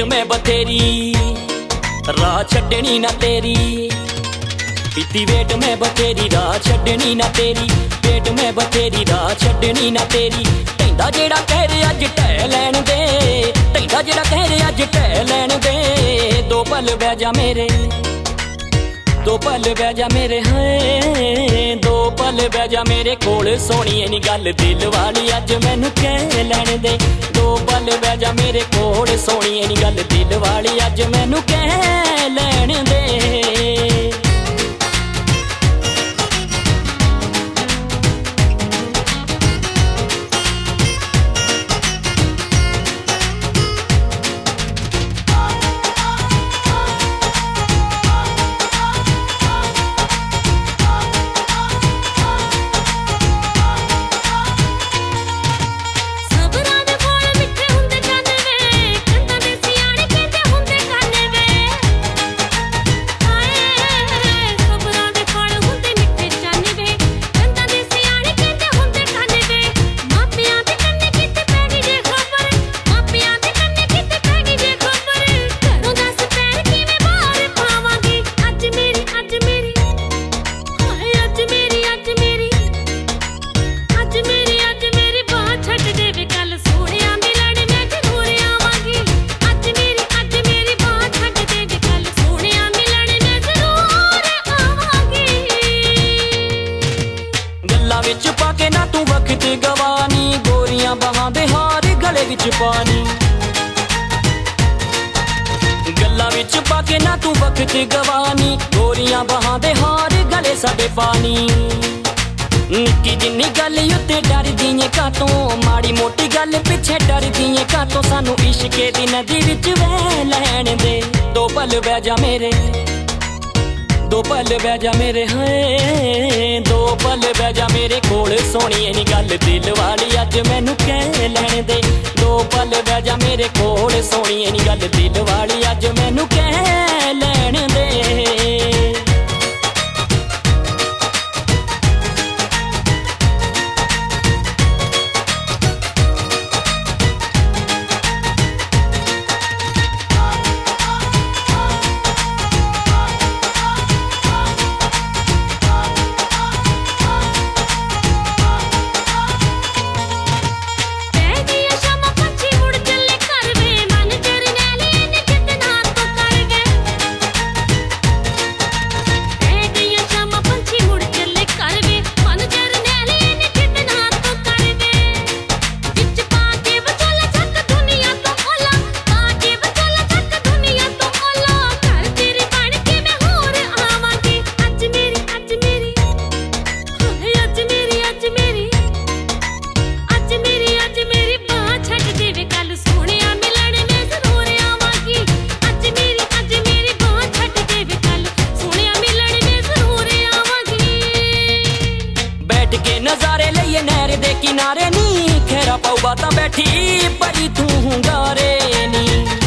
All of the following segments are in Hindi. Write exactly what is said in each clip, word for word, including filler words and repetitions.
मैं बथेरी राह छड्डनी ना तेरी। पीती वेट मैं बथेरी राह छड्डनी ना तेरी। वेट मैं बथेरी राह छड्डनी ना तेरी। तैंदा जेड़ा कह रहे अज ढह लैन दे। तैंदा जेड़ा कह रहे अज ढह लैन दे। दो पल बह जा मेरे, दो पल बह जा मेरे। है दो पल बह जा मेरे कोल सोहणीए नी गल दिल वाली अज मैनू कह लैन दे। दो पल बह जा मेरे कोल सोहणीए नी गल दिल वाली अज मैनू कह लैन दे। विच पाके ना तू वक्त गवानी। गोरियां बहां दे हार गले विच पानी। गल्लां विच पाके ना तू वक्त गवानी। गोरियां बहां दे हार गले साडे पानी। निक्की जिन्नी गल उत्ते डरदी ऐ कातों। माड़ी मोटी गल पिछे डरदी ऐ कातों। सानू इश्के दी नदी विच वह लैन दे। दो पल बह जा मेरे, दो पल बह जा मेरे। है दो पल बह जा मेरे कोल सोहणीए नी गल दिल वाली अज मैनू कह लैन दे। दो पल बह जा मेरे कोल सोहणीए नी गल दिल वाली अज मैनू कह लैन दे। नजारे लइए नहर दे किनारे नी। खेरा पाऊ बातां बैठी परी तू हुंगारे नी।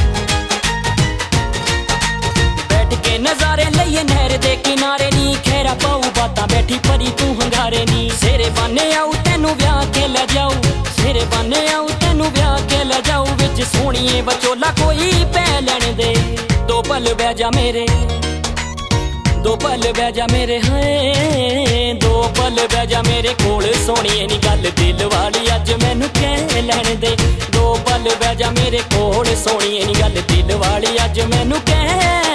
बैठ के नजारे लइए नहर दे किनारे नी। खेरा पाऊ बातां बैठी परी तू हुंगारे नी। सेरे बाने आऊ तेनू ब्याह के ले जाऊ। सेरे बाने आऊ तेनू ब्याह के ले जाऊ। विच सोहणीए बचोला कोई पै लैन दे। दो पल बह जा मेरे, दो पल बह जा मेरे। है दो पल बह जा मेरे कोल सोहणीए नी गल दिल वाली अज मैनू कह लैन दे। दो पल बह जा मेरे कोल सोहणीए नी गल दिल वाली अज मैनू कह